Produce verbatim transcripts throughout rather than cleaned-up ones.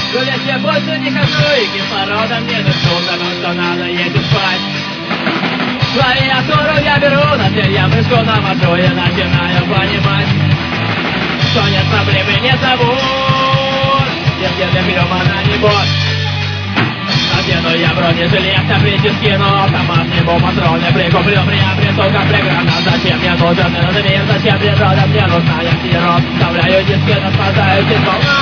В гулять я больше не хожу, и кислорода мне дышу, потому что надо ездить спать. Клавиатуру я беру, на тель я мышку навожу и начинаю понимать, что нет проблемы, не зовут, если для грёбана не бот. Надену я бронежилет, таблицы скину, автомат, небо, патроны прикуплю, приобрету комплект гранат. Зачем мне нужен этот мир, зачем природа, мне нужна я сироп. Вставляю диски, наслаждаюсь без волна.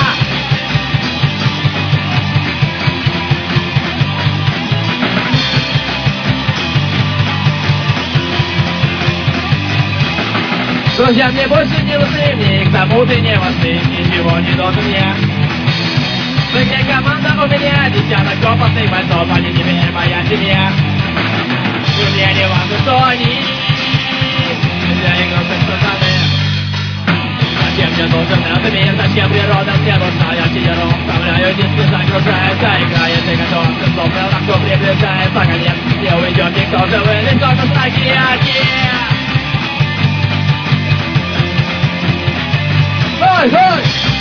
Друзья мне больше не нужны, мне их зовут и не важны, ничего не должен мне. В игре команда у меня, десяток опытных бойцов, они теперь моя семья. И мне не важно, что они для игрушек пацаны. Зачем мне нужен этот мир, зачем природа, мне нужна я сидером. Вставляю диски, загружается, играет и готов. Ты словно легко приближается конец, не уйдет никто живый, лишь только страхи и отец. Ой, ой!